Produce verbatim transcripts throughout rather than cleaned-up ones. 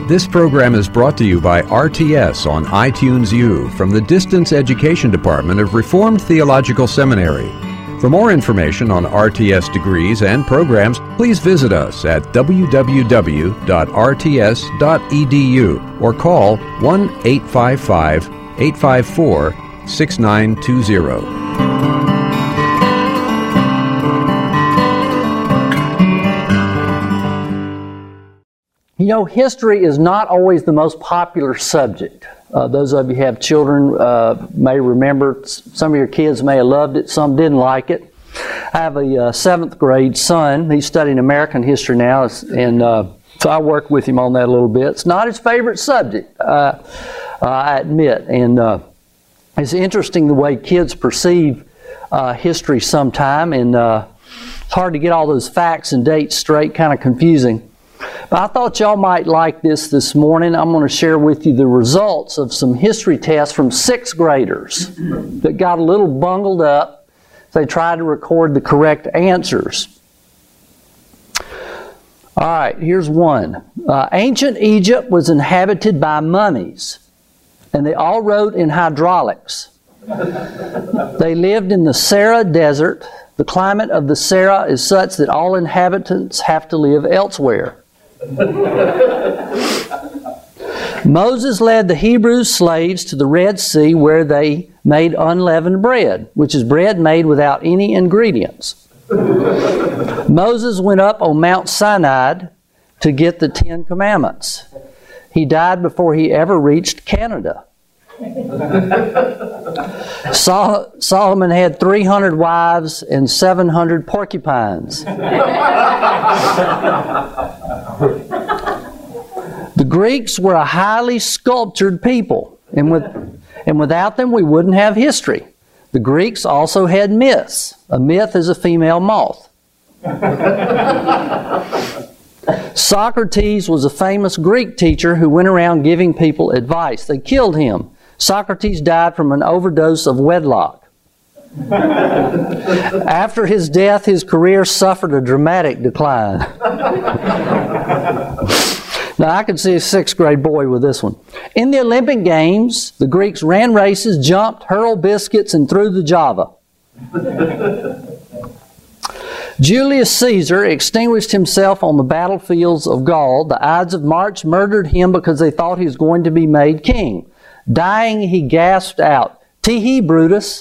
This program is brought to you by R T S on iTunes U from the Distance Education Department of Reformed Theological Seminary. For more information on R T S degrees and programs, please visit us at w w w dot r t s dot e d u or call one eight five five, eight five four, six nine two zero. You know, history is not always the most popular subject. Uh, those of you who have children uh, may remember, some of your kids may have loved it, some didn't like it. I have a uh, seventh grade son. He's studying American history now, and uh, so I work with him on that a little bit. It's not his favorite subject, uh, uh, I admit. And uh, it's interesting the way kids perceive uh, history sometime, and uh, it's hard to get all those facts and dates straight, kind of confusing. But I thought y'all might like this this morning. I'm going to share with you the results of some history tests from sixth graders that got a little bungled up. They tried to record the correct answers. All right, here's one. Uh, ancient Egypt was inhabited by mummies, and they all wrote in hydraulics. They lived in the Sahara Desert. The climate of the Sahara is such that all inhabitants have to live elsewhere. Moses led the Hebrew slaves to the Red Sea where they made unleavened bread, which is bread made without any ingredients. Moses went up on Mount Sinai to get the Ten Commandments. He died before he ever reached Canada. Sol- Solomon had three hundred wives and seven hundred porcupines. The Greeks were a highly sculptured people, and, with, and without them we wouldn't have history. The Greeks also had myths. A myth is a female moth. Socrates was a famous Greek teacher who went around giving people advice. They killed him. Socrates died from an overdose of wedlock. After his death, his career suffered a dramatic decline. Now, I can see a sixth grade boy with this one. In the Olympic Games, the Greeks ran races, jumped, hurled biscuits, and threw the Java. Julius Caesar extinguished himself on the battlefields of Gaul. The Ides of March murdered him because they thought he was going to be made king. Dying, he gasped out, "Tee-hee, Brutus."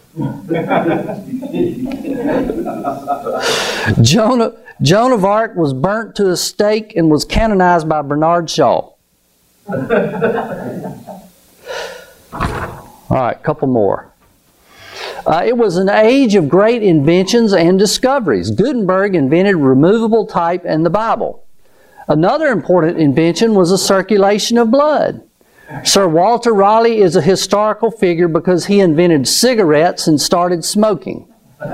Joan, Joan of Arc was burnt to a stake and was canonized by Bernard Shaw. All right, a couple more. Uh, it was an age of great inventions and discoveries. Gutenberg invented removable type and the Bible. Another important invention was the circulation of blood. Sir Walter Raleigh is a historical figure because he invented cigarettes and started smoking. All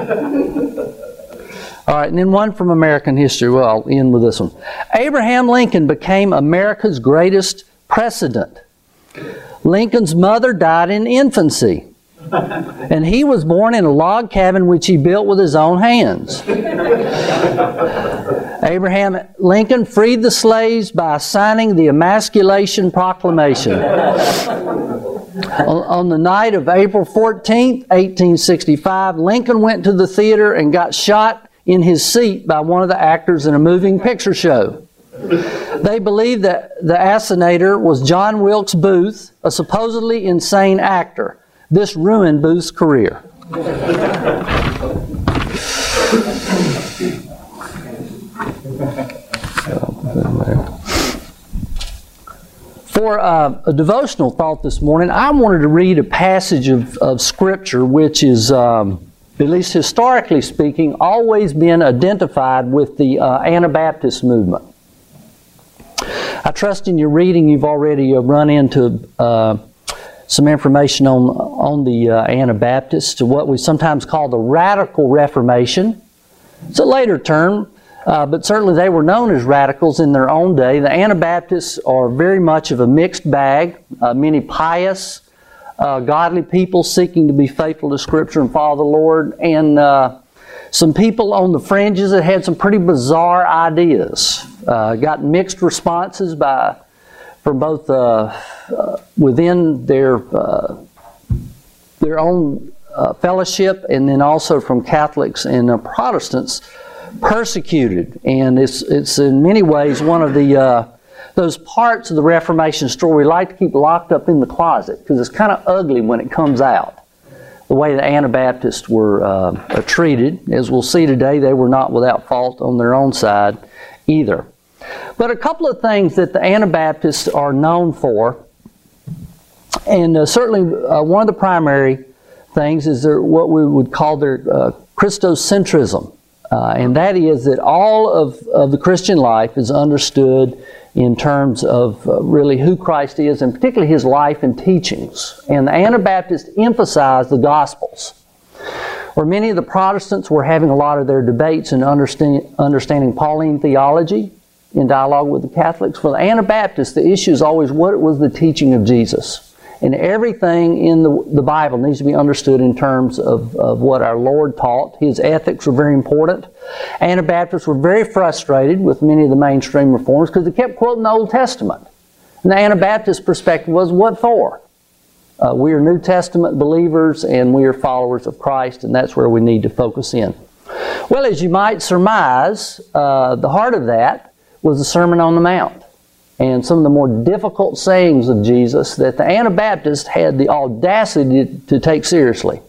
right, and then one from American history. Well, I'll end with this one. Abraham Lincoln became America's greatest president. Lincoln's mother died in infancy, and he was born in a log cabin which he built with his own hands. Abraham Lincoln freed the slaves by signing the Emasculation Proclamation. on, on the night of April fourteenth, eighteen sixty-five, Lincoln went to the theater and got shot in his seat by one of the actors in a moving picture show. They believe that the assassinator was John Wilkes Booth, a supposedly insane actor. This ruined Booth's career. For uh, a devotional thought this morning, I wanted to read a passage of, of Scripture which is, um, at least historically speaking, always been identified with the uh, Anabaptist movement. I trust in your reading you've already uh, run into uh, some information on, on the uh, Anabaptists, what we sometimes call the Radical Reformation. It's a later term. Uh, but certainly they were known as radicals in their own day. The Anabaptists are very much of a mixed bag. Uh, many pious, uh, godly people seeking to be faithful to Scripture and follow the Lord, and uh, some people on the fringes that had some pretty bizarre ideas. uh, got mixed responses by from both uh, uh, within their uh, their own uh, fellowship, and then also from Catholics and uh, Protestants persecuted. And it's it's in many ways one of the uh, those parts of the Reformation story we like to keep locked up in the closet, because it's kind of ugly when it comes out. The way the Anabaptists were uh, treated, as we'll see today, they were not without fault on their own side either. But a couple of things that the Anabaptists are known for, and uh, certainly uh, one of the primary things is their, what we would call their uh, Christocentrism. Uh, and that is that all of, of the Christian life is understood in terms of uh, really who Christ is, and particularly His life and teachings. And the Anabaptists emphasize the Gospels, where many of the Protestants were having a lot of their debates and understand, understanding Pauline theology in dialogue with the Catholics. For the Anabaptists, the issue is always what was the teaching of Jesus. And everything in the, the Bible needs to be understood in terms of, of what our Lord taught. His ethics were very important. Anabaptists were very frustrated with many of the mainstream reformers because they kept quoting the Old Testament. And the Anabaptist perspective was, what for? Uh, we are New Testament believers and we are followers of Christ, and that's where we need to focus in. Well, as you might surmise, uh, the heart of that was the Sermon on the Mount, and some of the more difficult sayings of Jesus that the Anabaptists had the audacity to, to take seriously.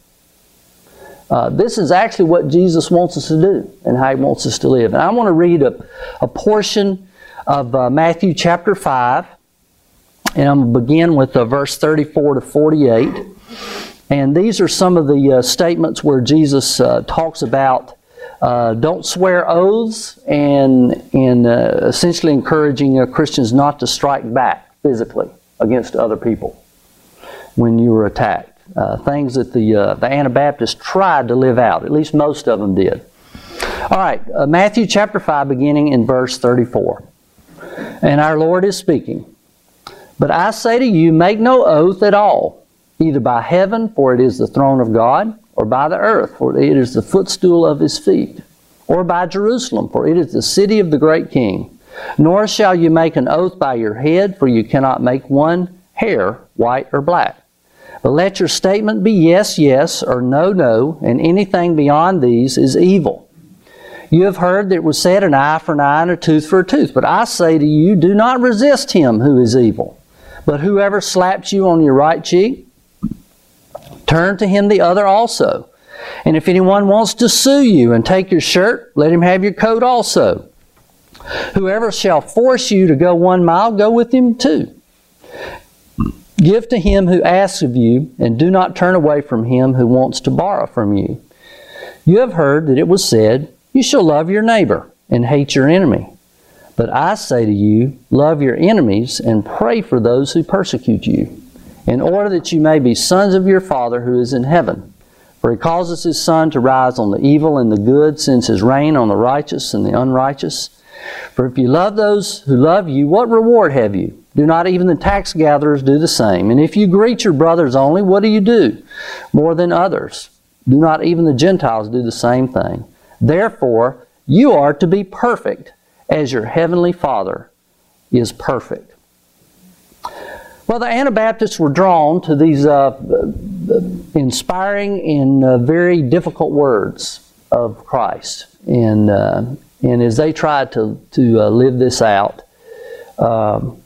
Uh, this is actually what Jesus wants us to do and how He wants us to live. And I want to read a, a portion of uh, Matthew chapter five, and I'm going to begin with uh, verse thirty-four to forty-eight. And these are some of the uh, statements where Jesus uh, talks about Uh, don't swear oaths, and, and uh, essentially encouraging uh, Christians not to strike back physically against other people when you were attacked. Uh, things that the, uh, the Anabaptists tried to live out. At least most of them did. All right, uh, Matthew chapter five, beginning in verse thirty-four. And our Lord is speaking. But I say to you, make no oath at all, either by heaven, for it is the throne of God, or by the earth, for it is the footstool of His feet, or by Jerusalem, for it is the city of the great King. Nor shall you make an oath by your head, for you cannot make one hair white or black. But let your statement be yes, yes, or no, no, and anything beyond these is evil. You have heard that it was said, an eye for an eye and a tooth for a tooth. But I say to you, do not resist him who is evil. But whoever slaps you on your right cheek, turn to him the other also. And if anyone wants to sue you and take your shirt, let him have your coat also. Whoever shall force you to go one mile, go with him two. Give to him who asks of you, and do not turn away from him who wants to borrow from you. You have heard that it was said, you shall love your neighbor and hate your enemy. But I say to you, love your enemies and pray for those who persecute you, in order that you may be sons of your Father who is in heaven. For He causes His sun to rise on the evil and the good, sends His rain on the righteous and the unrighteous. For if you love those who love you, what reward have you? Do not even the tax gatherers do the same? And if you greet your brothers only, what do you do more than others? Do not even the Gentiles do the same thing? Therefore, you are to be perfect, as your heavenly Father is perfect. Well, the Anabaptists were drawn to these uh, inspiring and uh, very difficult words of Christ. And, uh, and as they tried to, to uh, live this out, um,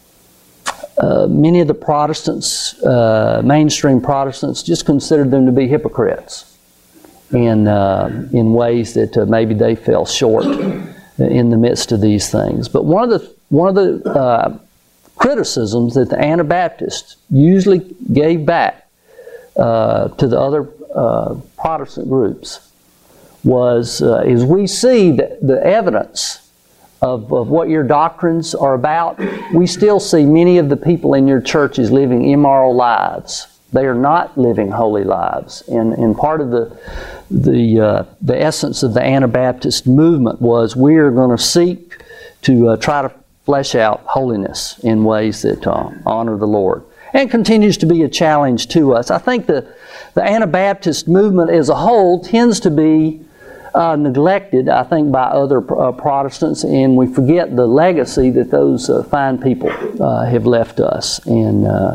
uh, many of the Protestants, uh, mainstream Protestants, just considered them to be hypocrites in, uh, in ways that uh, maybe they fell short in the midst of these things. But one of the, one of the uh, criticisms that the Anabaptists usually gave back uh, to the other uh, Protestant groups was, uh, as we see the, the evidence of, of what your doctrines are about, we still see many of the people in your churches living immoral lives. They are not living holy lives. And, and part of the, the, uh, the essence of the Anabaptist movement was we are going to seek to uh, try to flesh out holiness in ways that uh, honor the Lord. And continues to be a challenge to us. I think the, the Anabaptist movement as a whole tends to be uh, neglected, I think, by other uh, Protestants, and we forget the legacy that those uh, fine people uh, have left us. And uh,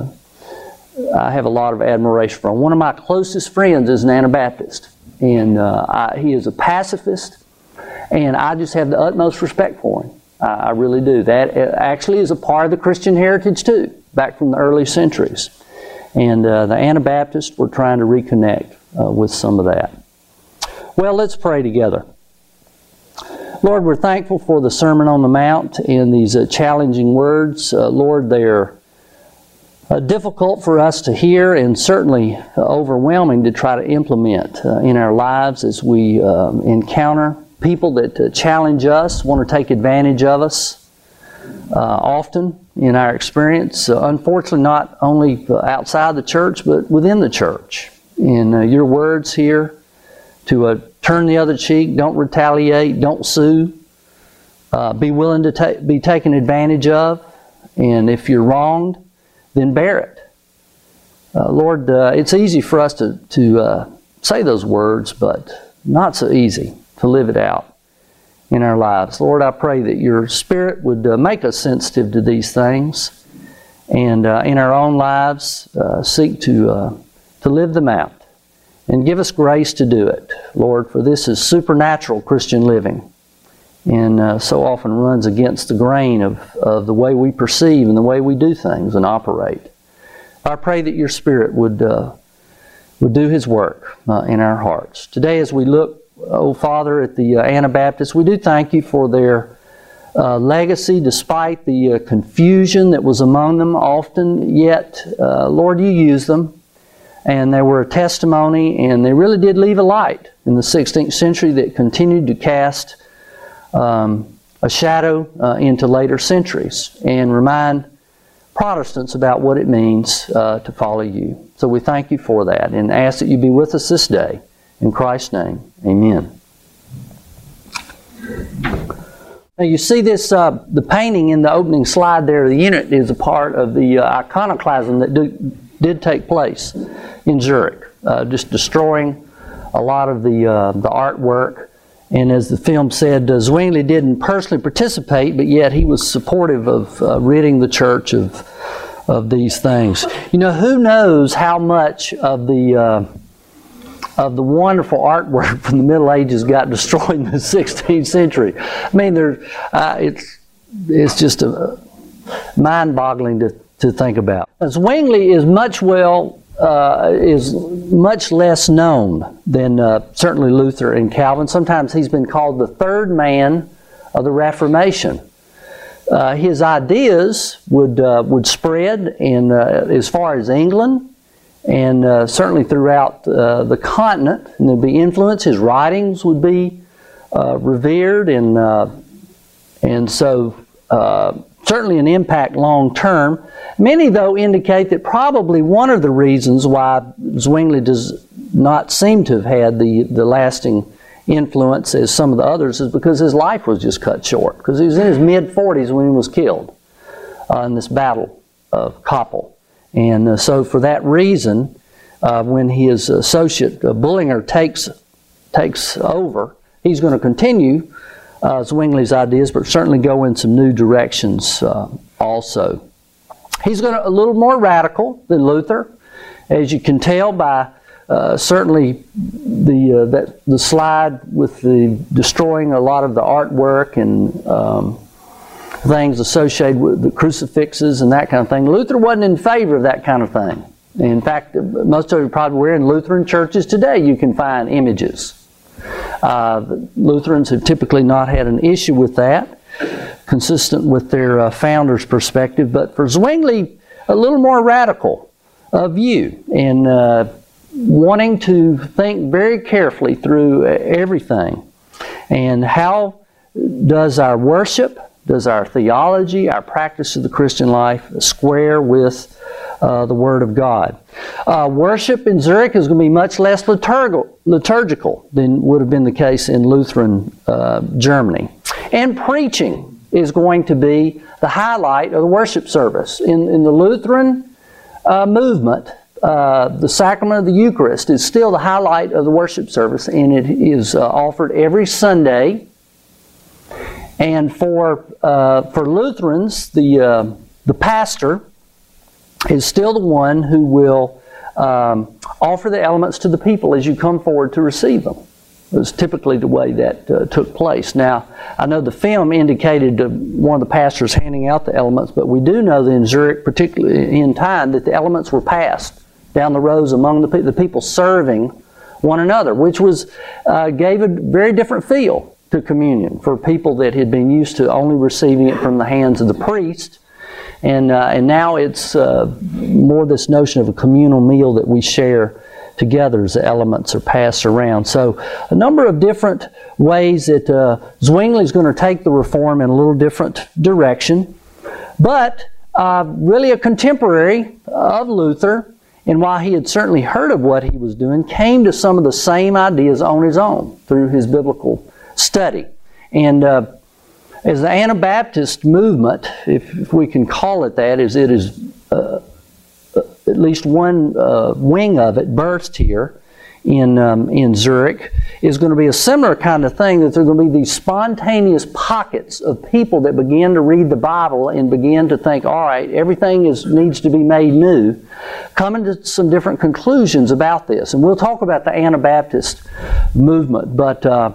I have a lot of admiration for him. One of my closest friends is an Anabaptist, and uh, I, he is a pacifist, and I just have the utmost respect for him. I, I really do. That actually is a part of the Christian heritage too, back from the early centuries. And uh, the Anabaptists were trying to reconnect uh, with some of that. Well, let's pray together. Lord, we're thankful for the Sermon on the Mount and these uh, challenging words. Uh, Lord, they're uh, difficult for us to hear and certainly uh, overwhelming to try to implement uh, in our lives as we uh, encounter people that uh, challenge us, want to take advantage of us uh, often in our experience. Uh, unfortunately, not only outside the church, but within the church. In uh, your words here, to uh, turn the other cheek, don't retaliate, don't sue, uh, be willing to ta- be taken advantage of, and if you're wronged, then bear it. Uh, Lord, uh, it's easy for us to, to uh, say those words, but not so easy to live it out in our lives. Lord, I pray that your Spirit would uh, make us sensitive to these things, and uh, in our own lives uh, seek to uh, to live them out. And give us grace to do it, Lord, for this is supernatural Christian living, and uh, so often runs against the grain of, of the way we perceive and the way we do things and operate. I pray that your Spirit would uh, would do His work uh, in our hearts. Today, as we look, oh Father, at the uh, Anabaptists, we do thank you for their uh, legacy, despite the uh, confusion that was among them often. Yet, uh, Lord, you used them. And they were a testimony, and they really did leave a light in the sixteenth century that continued to cast um, a shadow uh, into later centuries and remind Protestants about what it means uh, to follow you. So we thank you for that and ask that you be with us this day. In Christ's name, amen. Now you see this, uh, the painting in the opening slide there, the unit is a part of the uh, iconoclasm that do, did take place in Zurich, uh, just destroying a lot of the uh, the artwork. And as the film said, uh, Zwingli didn't personally participate, but yet he was supportive of uh, ridding the church of of these things. You know, who knows how much of the uh, of the wonderful artwork from the Middle Ages got destroyed in the sixteenth century? I mean, there uh, it's it's just a, mind-boggling to to think about. Zwingli is much well. Uh, is much less known than uh, certainly Luther and Calvin. Sometimes he's been called the third man of the Reformation. Uh, his ideas would uh, would spread in uh, as far as England and uh, certainly throughout uh, the continent, and there'd be influence. His writings would be uh, revered, and uh, and so. Uh, Certainly an impact long term. Many, though, indicate that probably one of the reasons why Zwingli does not seem to have had the, the lasting influence as some of the others is because his life was just cut short. Because he was in his mid forties when he was killed uh, in this battle of Kappel. And uh, so for that reason, uh, when his associate uh, Bullinger takes, takes over, he's going to continue Uh, Zwingli's ideas, but certainly go in some new directions uh, also. He's going to, a little more radical than Luther, as you can tell by uh, certainly the uh, that the slide with the destroying a lot of the artwork and um, things associated with the crucifixes and that kind of thing. Luther wasn't in favor of that kind of thing. In fact, most of you probably were in Lutheran churches today. You can find images. Uh, Lutherans have typically not had an issue with that, consistent with their uh, founder's perspective. But for Zwingli, a little more radical uh, view, and uh, wanting to think very carefully through everything. And how does our worship, does our theology, our practice of the Christian life square with uh, the Word of God? Uh, worship in Zurich is going to be much less liturgical, liturgical than would have been the case in Lutheran uh, Germany. And preaching is going to be the highlight of the worship service. In, in the Lutheran uh, movement, uh, the sacrament of the Eucharist is still the highlight of the worship service, and it is uh, offered every Sunday. And for uh, for Lutherans, the uh, the pastor is still the one who will um, offer the elements to the people as you come forward to receive them. It was typically the way that uh, took place. Now, I know the film indicated uh, one of the pastors handing out the elements, but we do know that in Zurich, particularly in time, that the elements were passed down the rows among the, pe the people serving one another, which was uh, gave a very different feel to communion for people that had been used to only receiving it from the hands of the priest. And, uh, and now it's uh, more this notion of a communal meal that we share together as the elements are passed around. So a number of different ways that uh, Zwingli is going to take the reform in a little different direction. But uh, really a contemporary of Luther, and while he had certainly heard of what he was doing, came to some of the same ideas on his own through his biblical study. And uh, as the Anabaptist movement, if, if we can call it that, as it is uh, at least one uh, wing of it birthed here in um, in Zurich, is going to be a similar kind of thing, that there are going to be these spontaneous pockets of people that begin to read the Bible and begin to think, all right, everything is needs to be made new, coming to some different conclusions about this. And we'll talk about the Anabaptist movement, but uh,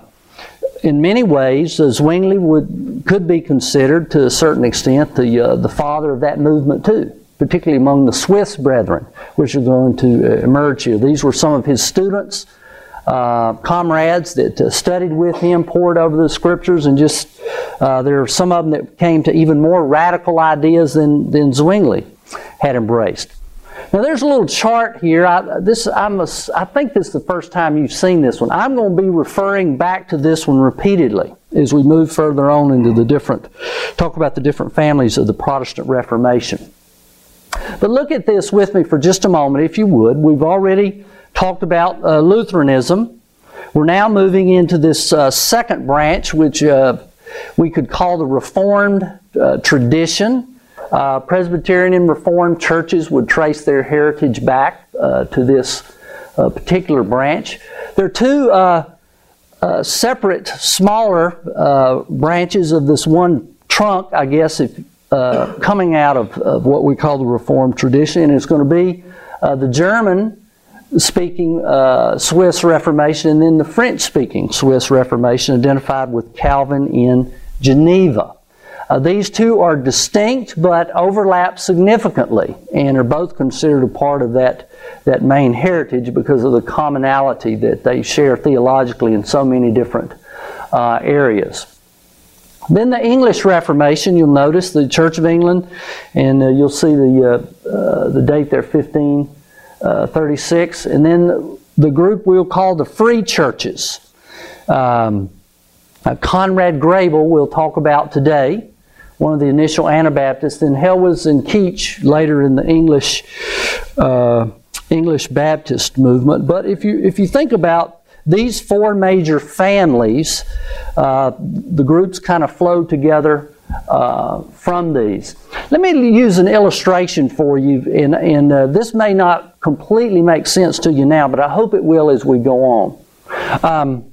in many ways, uh, Zwingli would could be considered to a certain extent the uh, the father of that movement too, particularly among the Swiss brethren, which are going to uh, emerge here. These were some of his students, uh, comrades that uh, studied with him, pored over the scriptures, and just uh, there are some of them that came to even more radical ideas than than Zwingli had embraced. Now, there's a little chart here. I, this, I, must, I think this is the first time you've seen this one. I'm going to be referring back to this one repeatedly as we move further on into the different, talk about the different families of the Protestant Reformation. But look at this with me for just a moment, if you would. We've already talked about uh, Lutheranism. We're now moving into this uh, second branch, which uh, we could call the Reformed uh, tradition. Uh, Presbyterian and Reformed churches would trace their heritage back uh, to this uh, particular branch. There are two uh, uh, separate, smaller uh, branches of this one trunk, I guess, if, uh, coming out of, of what we call the Reformed tradition. And it's going to be uh, the German-speaking uh, Swiss Reformation and then the French-speaking Swiss Reformation, identified with Calvin in Geneva. Uh, these two are distinct but overlap significantly and are both considered a part of that, that main heritage because of the commonality that they share theologically in so many different uh, areas. Then the English Reformation, you'll notice the Church of England, and uh, you'll see the, uh, uh, the date there, fifteen thirty-six. And then the group we'll call the Free Churches. Um, uh, Conrad Grebel we'll talk about today, one of the initial Anabaptists, then Helwys and Keach later in the English uh, English Baptist movement. But if you if you think about these four major families, uh, the groups kind of flow together uh, from these. Let me use an illustration for you, and, and uh, this may not completely make sense to you now, but I hope it will as we go on. Um,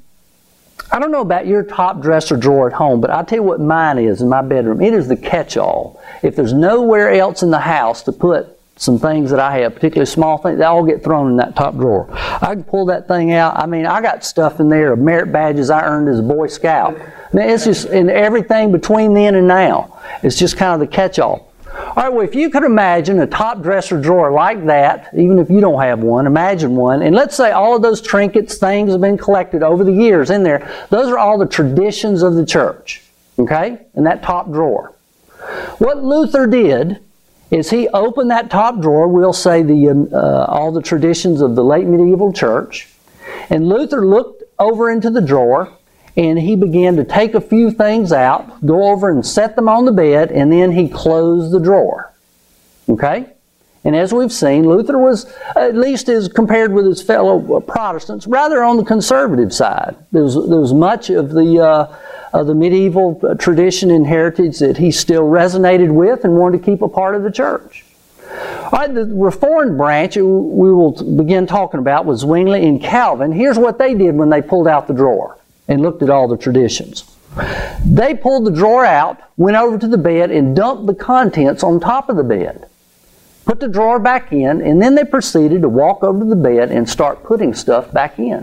I don't know about your top dresser drawer at home, but I'll tell you what mine is in my bedroom. It is the catch-all. If there's nowhere else in the house to put some things that I have, particularly small things, they all get thrown in that top drawer. I can pull that thing out. I mean, I got stuff in there of merit badges I earned as a Boy Scout. I mean, it's just in everything between then and now. It's just kind of the catch-all. All right, well, if you could imagine a top dresser drawer like that, even if you don't have one, imagine one, and let's say all of those trinkets, things have been collected over the years in there. Those are all the traditions of the church, okay, in that top drawer. What Luther did is he opened that top drawer, we'll say the um, uh, all the traditions of the late medieval church, and Luther looked over into the drawer, and he began to take a few things out, go over and set them on the bed, and then he closed the drawer. Okay? And as we've seen, Luther was, at least as compared with his fellow Protestants, rather on the conservative side. There was, there was much of the, uh, of the medieval tradition and heritage that he still resonated with and wanted to keep a part of the church. All right, the Reformed branch we will begin talking about was Zwingli and Calvin. Here's what they did when they pulled out the drawer and looked at all the traditions. They pulled the drawer out, went over to the bed, and dumped the contents on top of the bed. Put the drawer back in, and then they proceeded to walk over to the bed and start putting stuff back in.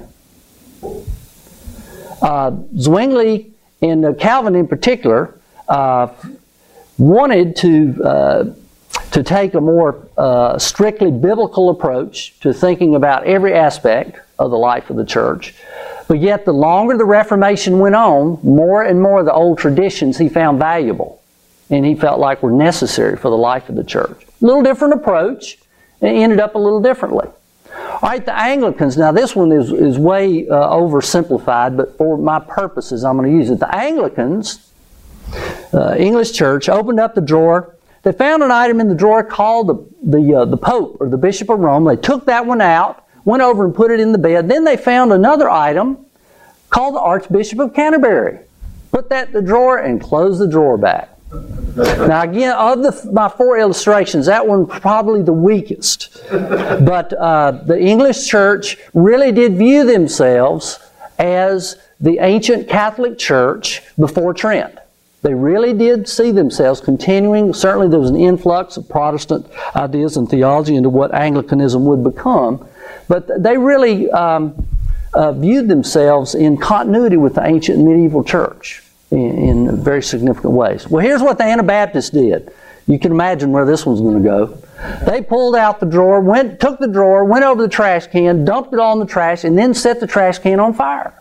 Uh, Zwingli and uh, Calvin in particular uh, wanted to uh, to take a more uh, strictly biblical approach to thinking about every aspect of the life of the church. But yet the longer the Reformation went on, more and more of the old traditions he found valuable and he felt like were necessary for the life of the church. A little different approach, and it ended up a little differently. All right, the Anglicans, now this one is, is way uh, oversimplified, but for my purposes I'm going to use it. The Anglicans, uh, English church, opened up the drawer. They found an item in the drawer called the, the, uh, the Pope or the Bishop of Rome. They took that one out, went over and put it in the bed. Then they found another item called the Archbishop of Canterbury. Put that in the drawer and closed the drawer back. Now again, of the, my four illustrations, that one probably the weakest. But uh, the English church really did view themselves as the ancient Catholic Church before Trent. They really did see themselves continuing. Certainly there was an influx of Protestant ideas and theology into what Anglicanism would become. But they really um, uh, viewed themselves in continuity with the ancient medieval church in, in very significant ways. Well, here's what the Anabaptists did. You can imagine where this one's going to go. They pulled out the drawer, went, took the drawer, went over to the trash can, dumped it all in the trash, and then set the trash can on fire.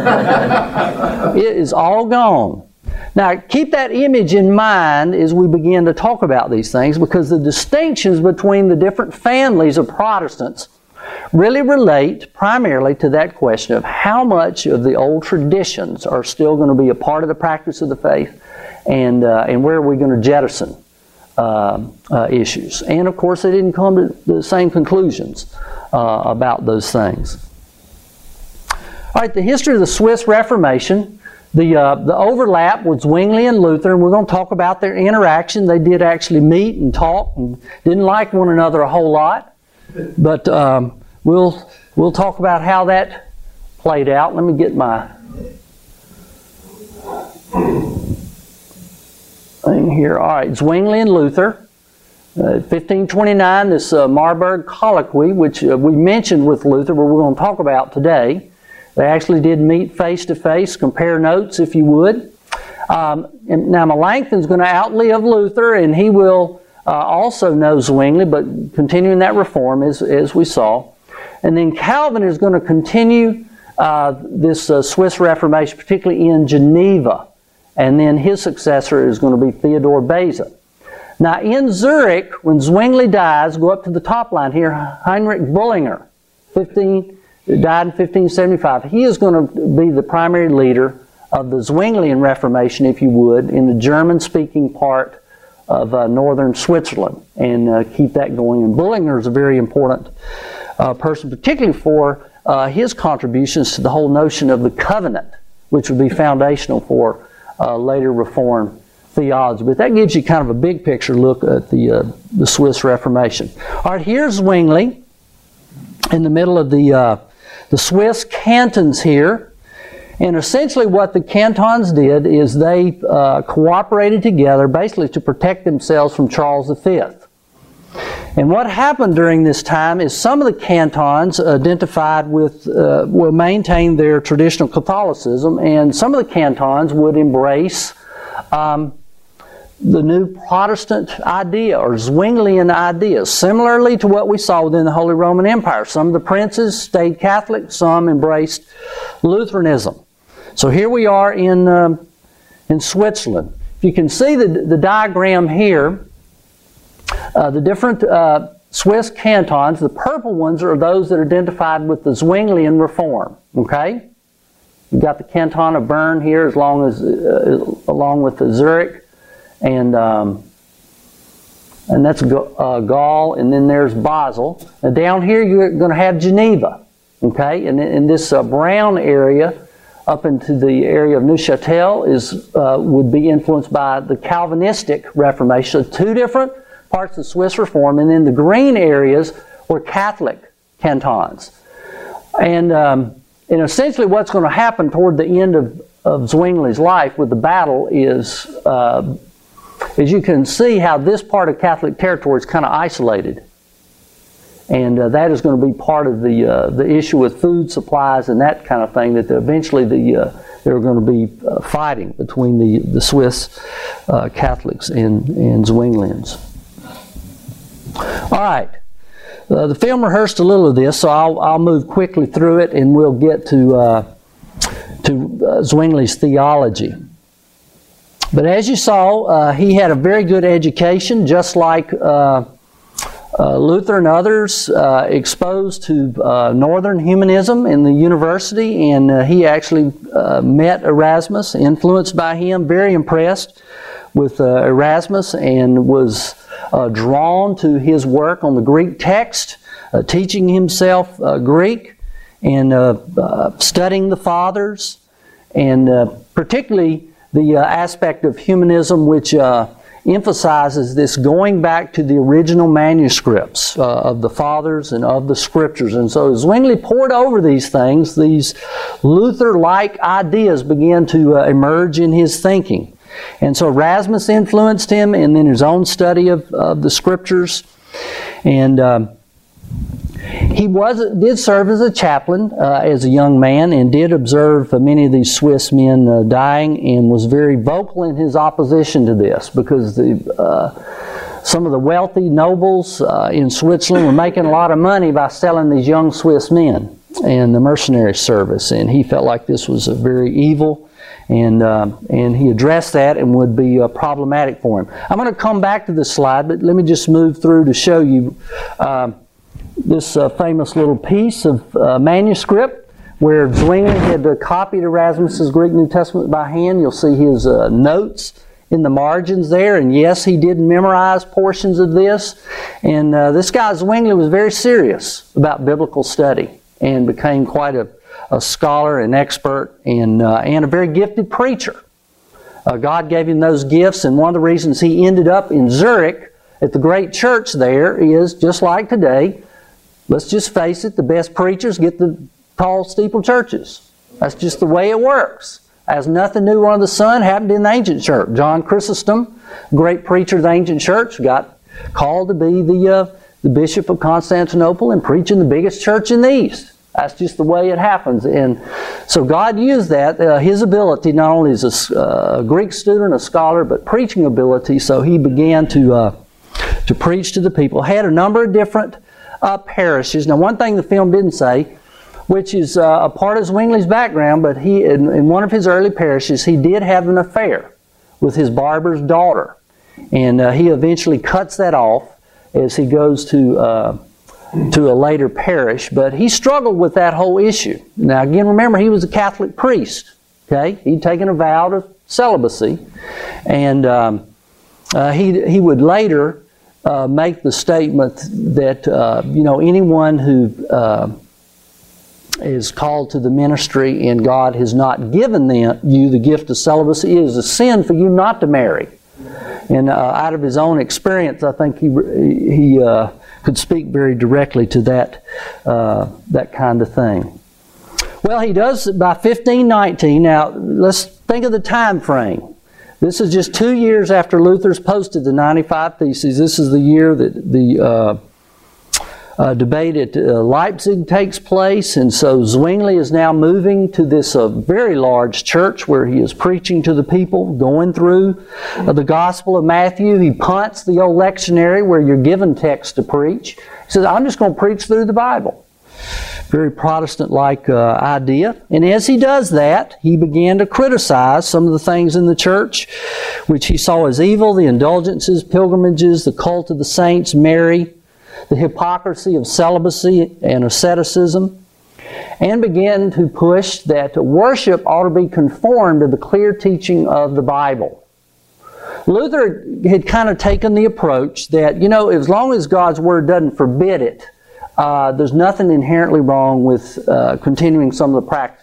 It is all gone. Now, keep that image in mind as we begin to talk about these things, because the distinctions between the different families of Protestants really relate primarily to that question of how much of the old traditions are still going to be a part of the practice of the faith, and, uh, and where are we going to jettison uh, uh, issues. And of course, they didn't come to the same conclusions uh, about those things. All right, the history of the Swiss Reformation. The, uh, the overlap with Zwingli and Luther, and we're going to talk about their interaction. They did actually meet and talk and didn't like one another a whole lot. But um, we'll, we'll talk about how that played out. Let me get my thing here. All right, Zwingli and Luther. Uh, fifteen twenty-nine, this uh, Marburg Colloquy, which uh, we mentioned with Luther, but we're going to talk about today. They actually did meet face-to-face, compare notes if you would. Um, and now Melanchthon's going to outlive Luther, and he will uh, also know Zwingli, but continuing that reform as, as we saw. And then Calvin is going to continue uh, this uh, Swiss Reformation, particularly in Geneva. And then his successor is going to be Theodore Beza. Now in Zurich, when Zwingli dies, go up to the top line here, Heinrich Bullinger, fifteen... died in fifteen seventy-five. He is going to be the primary leader of the Zwinglian Reformation, if you would, in the German-speaking part of uh, northern Switzerland, and uh, keep that going. And Bullinger is a very important uh, person, particularly for uh, his contributions to the whole notion of the covenant, which would be foundational for uh, later Reformed theology. But that gives you kind of a big picture look at the, uh, the Swiss Reformation. All right, here's Zwingli in the middle of the uh, the Swiss cantons here. And essentially what the cantons did is they uh, cooperated together basically to protect themselves from Charles the Fifth. And what happened during this time is some of the cantons identified with, uh, will maintain their traditional Catholicism, and some of the cantons would embrace um, the new Protestant idea or Zwinglian idea, similarly to what we saw within the Holy Roman Empire. Some of the princes stayed Catholic, some embraced Lutheranism. So here we are in, um, in Switzerland. If you can see the, the diagram here, uh, the different uh, Swiss cantons, the purple ones are those that are identified with the Zwinglian reform. Okay? You've got the canton of Bern here, as long as, uh, along with the Zurich. And um, and that's uh, Gaul, and then there's Basel. Now down here you're going to have Geneva, okay? And in this uh, brown area, up into the area of Neuchâtel, is uh, would be influenced by the Calvinistic Reformation. So two different parts of Swiss Reform, and then the green areas were Catholic cantons. And, um, and essentially what's going to happen toward the end of, of Zwingli's life with the battle is, uh, as you can see how this part of Catholic territory is kind of isolated. And uh, that is going to be part of the uh, the issue with food supplies and that kind of thing, that eventually the uh, they're going to be uh, fighting between the, the Swiss uh, Catholics and, and Zwinglians. All right. Uh, the film rehearsed a little of this, so I'll, I'll move quickly through it and we'll get to, uh, to uh, Zwingli's theology. But as you saw, uh, he had a very good education, just like uh, Uh, Luther and others uh, exposed to uh, Northern humanism in the university, and uh, he actually uh, met Erasmus, influenced by him, very impressed with uh, Erasmus, and was uh, drawn to his work on the Greek text, uh, teaching himself uh, Greek, and uh, uh, studying the Fathers, and uh, particularly the uh, aspect of humanism which uh, emphasizes this going back to the original manuscripts uh, of the Fathers and of the Scriptures. And so as Zwingli pored over these things, these Luther-like ideas began to uh, emerge in his thinking. And so Erasmus influenced him, and then his own study of, of the Scriptures. And um, he was did serve as a chaplain uh, as a young man, and did observe uh, many of these Swiss men uh, dying, and was very vocal in his opposition to this, because the uh, some of the wealthy nobles uh, in Switzerland were making a lot of money by selling these young Swiss men in the mercenary service, and he felt like this was a very evil, and uh, and he addressed that and would be uh, problematic for him. I'm going to come back to this slide, but let me just move through to show you Uh, this uh, famous little piece of uh, manuscript where Zwingli had uh, copied Erasmus's Greek New Testament by hand. You'll see his uh, notes in the margins there, and yes, he did memorize portions of this. And uh, this guy Zwingli was very serious about biblical study and became quite a, a scholar and expert, and, uh, and a very gifted preacher. Uh, God gave him those gifts, and one of the reasons he ended up in Zurich at the great church there is, just like today, let's just face it, the best preachers get the tall steeple churches. That's just the way it works. As nothing new under the sun happened in the ancient church. John Chrysostom, great preacher of the ancient church, got called to be the, uh, the Bishop of Constantinople and preach in the biggest church in the East. That's just the way it happens. And so God used that, uh, his ability, not only as a uh, Greek student, a scholar, but preaching ability, so he began to, uh, to preach to the people. Had a number of different Uh, parishes. Now, one thing the film didn't say, which is uh, a part of Zwingli's background, but he, in, in one of his early parishes, he did have an affair with his barber's daughter, and uh, he eventually cuts that off as he goes to uh, to a later parish. But he struggled with that whole issue. Now, again, remember, he was a Catholic priest. Okay, he'd taken a vow of celibacy, and um, uh, he he would later Uh, make the statement that uh, you know, anyone who uh, is called to the ministry and God has not given them, you the gift of celibacy, it is a sin for you not to marry. And uh, out of his own experience, I think he he uh, could speak very directly to that uh, that kind of thing. Well, he does by fifteen nineteen. Now let's think of the time frame. This is just two years after Luther's posted the ninety-five Theses. This is the year that the uh, uh, debate at uh, Leipzig takes place, and so Zwingli is now moving to this uh, very large church where he is preaching to the people, going through uh, the Gospel of Matthew. He punts the old lectionary where you're given text to preach. He says, I'm just going to preach through the Bible. Very Protestant-like uh, idea. And as he does that, he began to criticize some of the things in the church which he saw as evil: the indulgences, pilgrimages, the cult of the saints, Mary, the hypocrisy of celibacy and asceticism, and began to push that worship ought to be conformed to the clear teaching of the Bible. Luther had kind of taken the approach that, you know, as long as God's Word doesn't forbid it, Uh, there's nothing inherently wrong with uh, continuing some of the practices.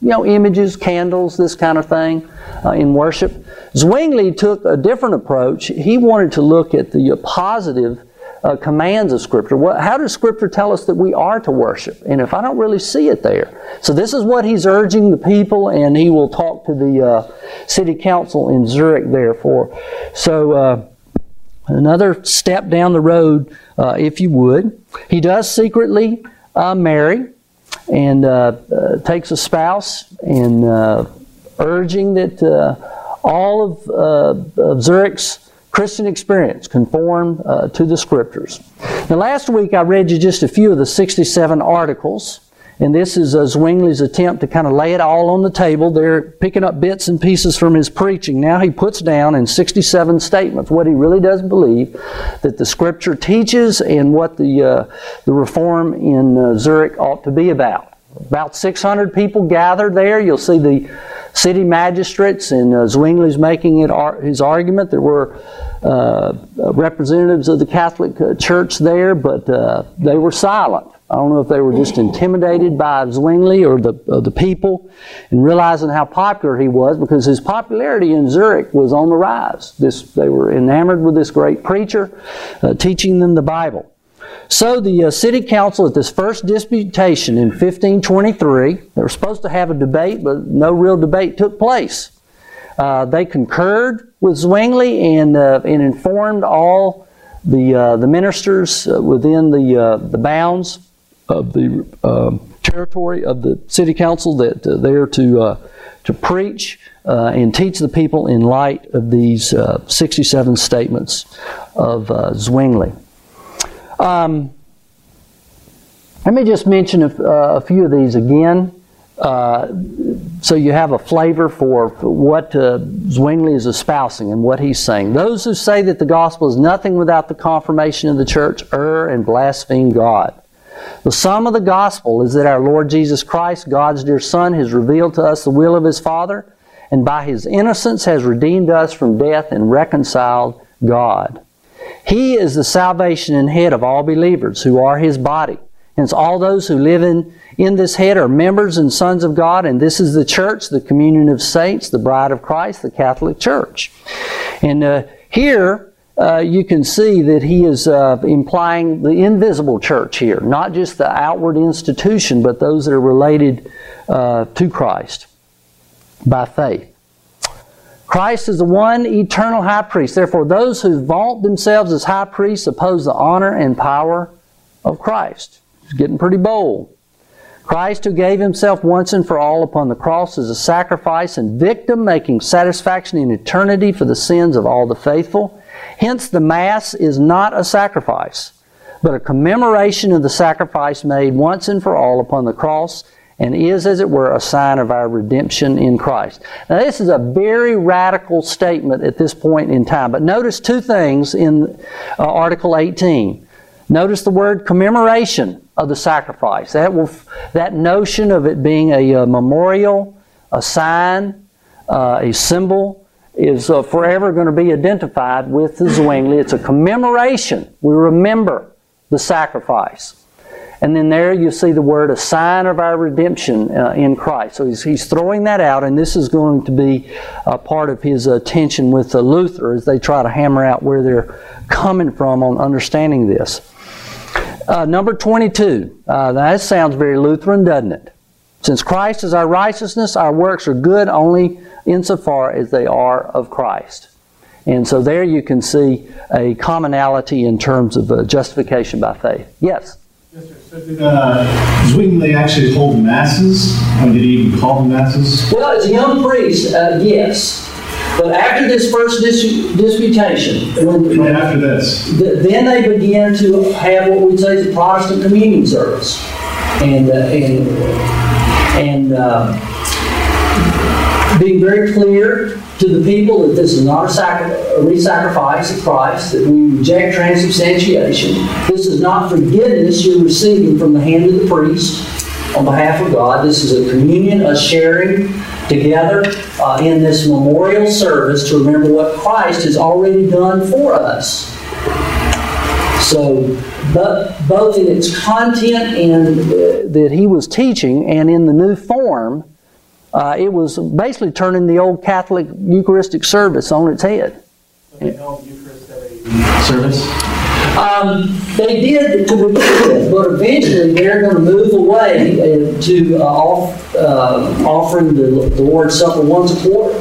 you know, images, candles, this kind of thing uh, in worship. Zwingli took a different approach. He wanted to look at the uh, positive uh, commands of Scripture. What, how does Scripture tell us that we are to worship? And if I don't really see it there. So this is what he's urging the people, and he will talk to the uh, city council in Zurich, therefore. So uh, another step down the road, uh, if you would. He does secretly uh, marry and uh, uh, takes a spouse, and uh, urging that uh, all of, uh, of Zurich's Christian experience conform uh, to the Scriptures. Now, last week I read you just a few of the sixty-seven articles, and this is uh, Zwingli's attempt to kind of lay it all on the table. They're picking up bits and pieces from his preaching. Now he puts down in sixty-seven statements what he really does believe that the Scripture teaches and what the, uh, the reform in uh, Zurich ought to be about. About six hundred people gathered there. You'll see the city magistrates, and uh, Zwingli's making it ar- his argument. There were uh, representatives of the Catholic uh, Church there, but uh, they were silent. I don't know if they were just intimidated by Zwingli or the uh, the people, and realizing how popular he was, because his popularity in Zurich was on the rise. This they were enamored with this great preacher uh, teaching them the Bible. So the uh, city council at this first disputation in fifteen twenty-three, they were supposed to have a debate, but no real debate took place. Uh, they concurred with Zwingli and, uh, and informed all the uh, the ministers uh, within the uh, the bounds of the uh, territory of the city council that uh, they're to uh, to preach uh, and teach the people in light of these uh, sixty-seven statements of uh, Zwingli. Um, let me just mention a, uh, a few of these again, uh, so you have a flavor for what uh, Zwingli is espousing and what he's saying. Those who say that the gospel is nothing without the confirmation of the church err and blaspheme God. The sum of the gospel is that our Lord Jesus Christ, God's dear Son, has revealed to us the will of His Father, and by His innocence has redeemed us from death and reconciled God. He is the salvation and head of all believers who are His body. Hence all those who live in, in this head are members and sons of God, and this is the church, the communion of saints, the bride of Christ, the Catholic Church. And uh, here uh, you can see that he is uh, implying the invisible church here, not just the outward institution, but those that are related uh, to Christ by faith. Christ is the one eternal high priest. Therefore, those who vaunt themselves as high priests oppose the honor and power of Christ. It's getting pretty bold. Christ, who gave Himself once and for all upon the cross as a sacrifice and victim, making satisfaction in eternity for the sins of all the faithful. Hence, the Mass is not a sacrifice, but a commemoration of the sacrifice made once and for all upon the cross, and is, as it were, a sign of our redemption in Christ. Now, this is a very radical statement at this point in time. But notice two things in uh, Article eighteen. Notice the word commemoration of the sacrifice. That will, that notion of it being a, a memorial, a sign, uh, a symbol, is uh, forever going to be identified with the Zwingli. It's a commemoration. We remember the sacrifice. And then there you see the word, a sign of our redemption uh, in Christ. So he's, he's throwing that out, and this is going to be a part of his uh, tension with uh, Luther as they try to hammer out where they're coming from on understanding this. Uh, number twenty-two. Uh, that sounds very Lutheran, doesn't it? Since Christ is our righteousness, our works are good only insofar as they are of Christ. And so there you can see a commonality in terms of uh, justification by faith. Yes? Yes, sir. So did uh, Zwingli actually hold masses? Or did he even call them masses? Well, as a young priest, uh, yes. But after this first dis- disputation, when, Right after this. th- then they began to have what we'd say is a Protestant communion service, and uh, and and uh, being very clear to the people that this is not a, sacri- a re-sacrifice of Christ, that we reject transubstantiation. This is not forgiveness you're receiving from the hand of the priest on behalf of God. This is a communion, a sharing together uh, in this memorial service to remember what Christ has already done for us. So, but both in its content and uh, that he was teaching, and in the new form, uh, it was basically turning the old Catholic Eucharistic service on its head. They held Eucharist at a service? Um, they did to begin with, but eventually they're going to move away uh, to uh, off, uh, offering the, the Lord's Supper once a quarter.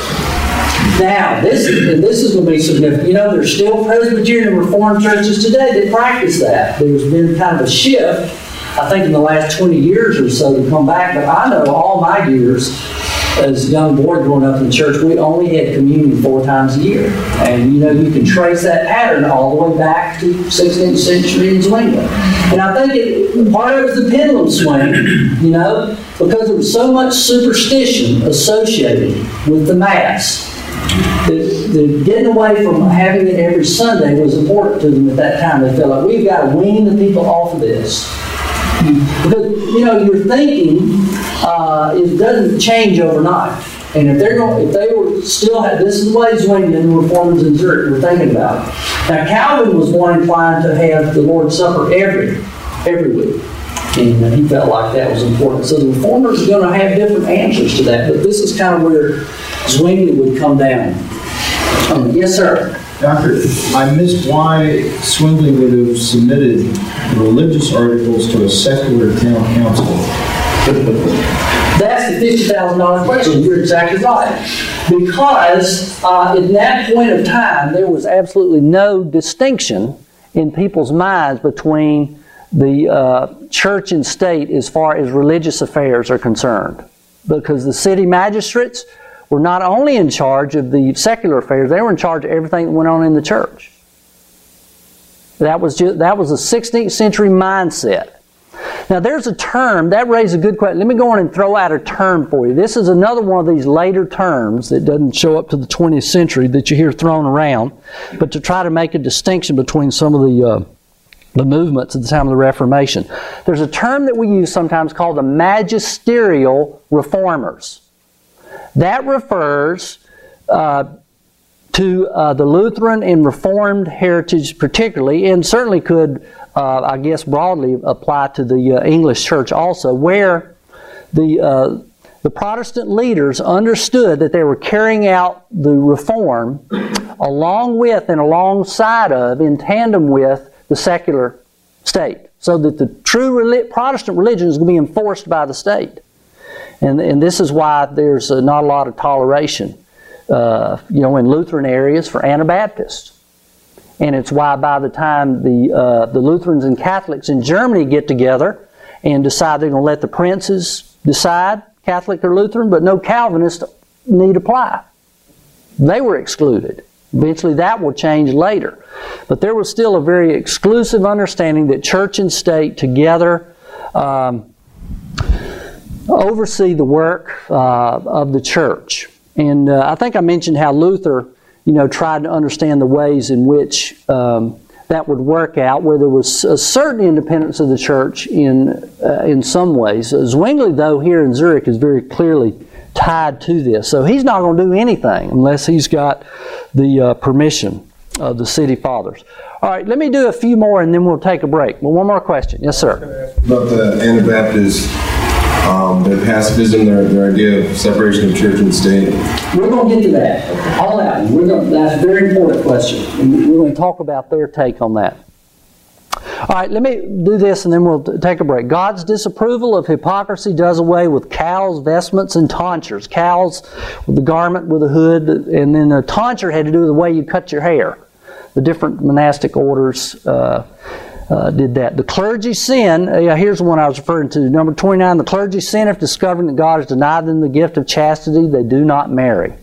Now, this is, and this is going to be significant. You know, there's still Presbyterian and Reformed churches today that practice that. There's been kind of a shift, I think, in the last twenty years or so to come back. But I know all my years as a young boy growing up in the church, we only had communion four times a year. And, you know, you can trace that pattern all the way back to sixteenth century in Zwingli. And I think it, part of it was the pendulum swing, you know, because there was so much superstition associated with the Mass. The, the getting away from having it every Sunday was important to them at that time. They felt like, we've got to wean the people off of this. Because, you know, your thinking, uh, it doesn't change overnight. And if they're going, if they were still had, this is the way Zwingli and the Reformers in Zurich were thinking about it. Now, Calvin was more inclined to have the Lord's Supper every, every week. And uh, he felt like that was important. So the Reformers are going to have different answers to that. But this is kind of where Zwingli would come down. Um, yes, sir. Doctor, I missed why Zwingli would have submitted religious articles to a secular town council. That's the fifty thousand dollar question. You're exactly right. Because uh, at that point of time, there was absolutely no distinction in people's minds between the uh, church and state as far as religious affairs are concerned. Because the city magistrates were not only in charge of the secular affairs, they were in charge of everything that went on in the church. That was just, that was a sixteenth century mindset. Now there's a term, that raises a good question. Let me go on and throw out a term for you. This is another one of these later terms that doesn't show up to the twentieth century that you hear thrown around, but to try to make a distinction between some of the uh, the movements at the time of the Reformation. There's a term that we use sometimes called the magisterial reformers. That refers uh, to uh, the Lutheran and Reformed heritage particularly, and certainly could, uh, I guess, broadly apply to the uh, English church also, where the, uh, the Protestant leaders understood that they were carrying out the reform along with and alongside of, in tandem with, the secular state, so that the true Protestant religion is going to be enforced by the state. And, and this is why there's uh, not a lot of toleration, uh, you know, in Lutheran areas for Anabaptists. And it's why by the time the, uh, the Lutherans and Catholics in Germany get together and decide they're going to let the princes decide, Catholic or Lutheran, but no Calvinist need apply. They were excluded. Eventually that will change later. But there was still a very exclusive understanding that church and state together um, oversee the work uh, of the church. And uh, I think I mentioned how Luther, you know, tried to understand the ways in which um, that would work out, where there was a certain independence of the church in uh, in some ways. Zwingli, though, here in Zurich is very clearly tied to this. So he's not going to do anything unless he's got the uh, permission of the city fathers. All right, let me do a few more and then we'll take a break. Well, one more question. Yes, sir. About the Anabaptists, um, their pacifism, their, their idea of separation of church and state. We're going to get to that. All that. We're going to, that's a very important question. And we're going to talk about their take on that. All right, let me do this and then we'll take a break. God's disapproval of hypocrisy does away with cows, vestments, and tonsures. Cows with the garment with a hood, and then a tonsure had to do with the way you cut your hair. The different monastic orders uh, uh, did that. The clergy sin, uh, here's the one I was referring to, number twenty-nine. The clergy sin if discovering that God has denied them the gift of chastity, they do not marry.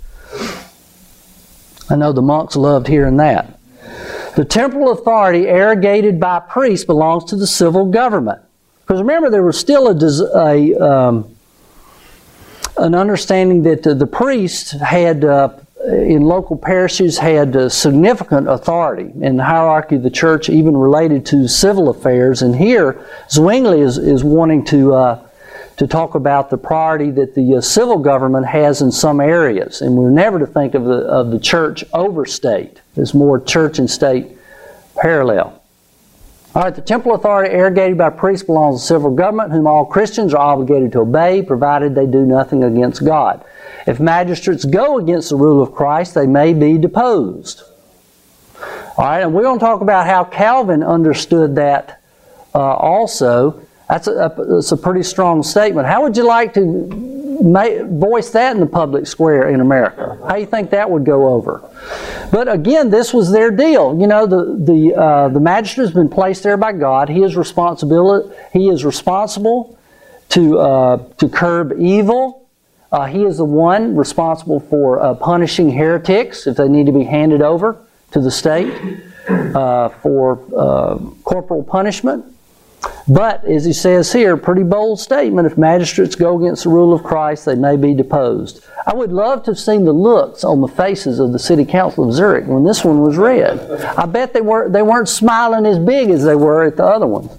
I know the monks loved hearing that. The temporal authority arrogated by priests belongs to the civil government. Because remember, there was still a, a um, an understanding that uh, the priests had, uh, in local parishes, had uh, significant authority in the hierarchy of the church, even related to civil affairs. And here, Zwingli is, is wanting to uh, to talk about the priority that the uh, civil government has in some areas. And we're never to think of the, of the church over state. There's more church and state parallel. All All right, the temporal authority arrogated by priests belongs to civil government, whom all Christians are obligated to obey, provided they do nothing against God. If magistrates go against the rule of Christ, they may be deposed. All right, and we're going to talk about how Calvin understood that uh, also. That's a, a, that's a pretty strong statement. How would you like to may, voice that in the public square in America? How do you think that would go over? But again, this was their deal. You know, the the uh, the magistrate has been placed there by God. He is responsible. He is responsible to uh, to curb evil. Uh, he is the one responsible for uh, punishing heretics if they need to be handed over to the state uh, for uh, corporal punishment. But, as he says here, pretty bold statement, if magistrates go against the rule of Christ, they may be deposed. I would love to have seen the looks on the faces of the City Council of Zurich when this one was read. I bet they, were, they weren't smiling as big as they were at the other ones.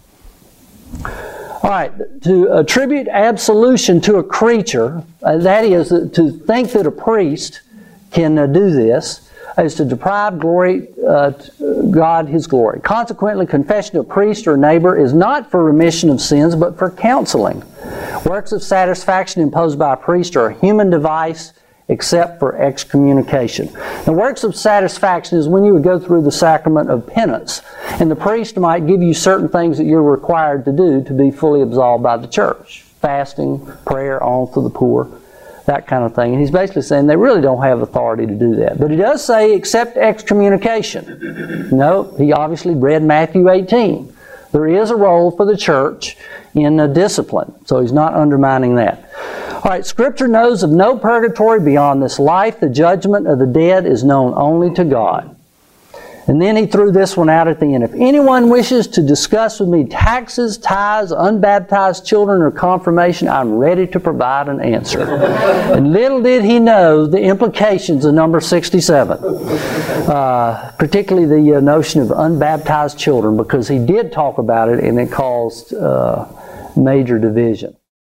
All right, to attribute absolution to a creature, uh, that is, to think that a priest can uh, do this, is to deprive glory, uh, God His glory. Consequently, confession to a priest or a neighbor is not for remission of sins, but for counseling. Works of satisfaction imposed by a priest are a human device, except for excommunication. The works of satisfaction is when you would go through the sacrament of penance, and the priest might give you certain things that you're required to do to be fully absolved by the church. Fasting, prayer, alms to the poor, that kind of thing. And he's basically saying they really don't have authority to do that. But he does say except excommunication. No, he obviously read Matthew eighteen. There is a role for the church in uh, discipline, so he's not undermining that. All right, Scripture knows of no purgatory beyond this life. The judgment of the dead is known only to God. And then he threw this one out at the end. If anyone wishes to discuss with me taxes, tithes, unbaptized children, or confirmation, I'm ready to provide an answer. And little did he know the implications of number sixty-seven, uh, particularly the uh, notion of unbaptized children, because he did talk about it and it caused uh, major division.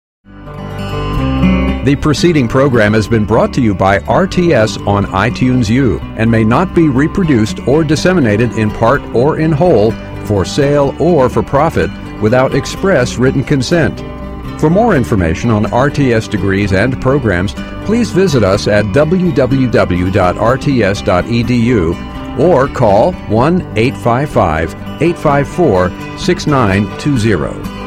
The preceding program has been brought to you by R T S on iTunes U and may not be reproduced or disseminated in part or in whole for sale or for profit without express written consent. For more information on R T S degrees and programs, please visit us at w w w dot r t s dot e d u or call one eight five five, eight five four, six nine two zero.